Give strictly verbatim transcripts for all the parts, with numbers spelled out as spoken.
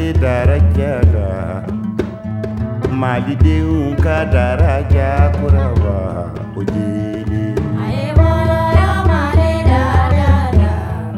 Mali daraja la Mali denw ka daraja kuraba o jeli aye wolo yo Mali daraja la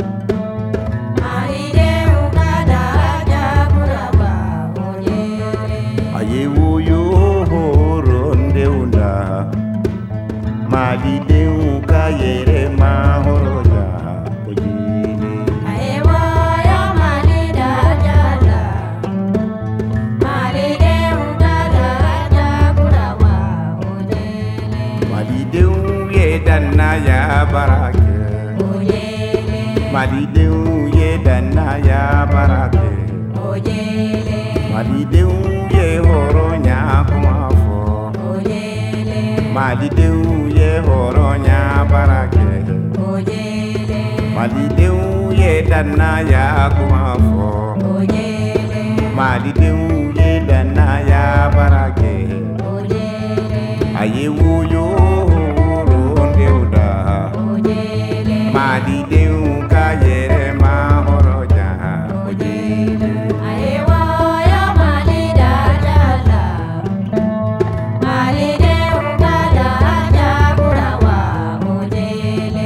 Mali denw ka daraja kuraba o jeli aye woyo horondeunda Mali denw ka yere ma horoja o jeli aye wolo yo Mali daraja la Mali denw ka daraja kuraba o jeli Mali denw ye danna ya barake o jeli Mali denw ye danna ya barake o jeli Mali denw ye horonya kuma fo o jeli Mali denw ye horonya barake o jeli Mali denw ye danna ya kuma fo o jeli Mali denw ye danna ya barake o jeli aye wuyo rondeuda o jeli Mali denw ka yere ma horoja o jeli aye wolo yo Mali daraja la Mali denw ka daraja kuraba o jeli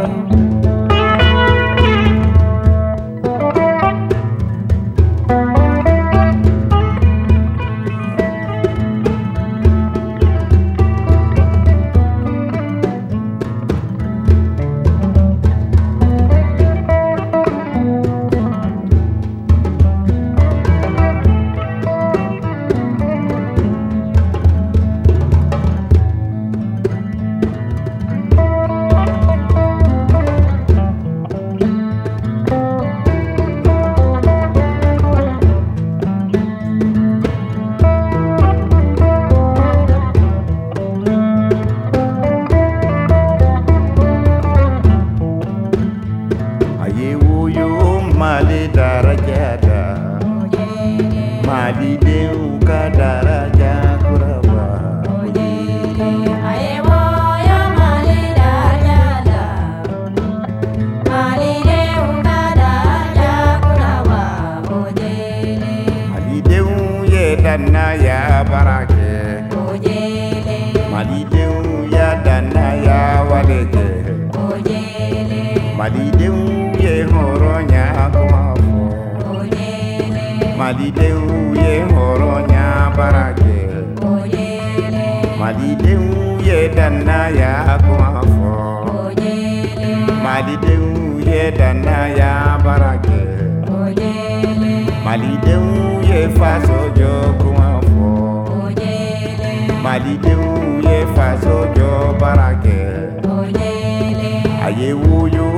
aye wuyo Mali daraja da Mali denw ka daraja kuraba o jeli aye wolo yo Mali daraja la Mali denw ka daraja kuraba o jeli Mali denw ye danna ya barake o jeli Mali denw ya danna ya waleke o jeli Mali denw ye horonya kuma fo o jeli Mali denw ye horonya barake o jeli Mali denw ye danna ya kuma fo o jeli Mali denw ye danna ya barake o jeli Mali denw ye faso jo kuma fo o jeli Mali denw ye faso jo barake o jeli aye wuyo